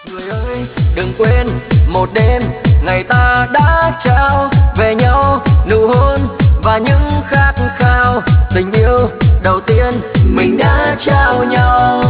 Người ơi đừng quên một đêm ngày ta đã trao về nhau nụ hôn và những khát khao tình yêu đầu tiên mình đã trao nhau.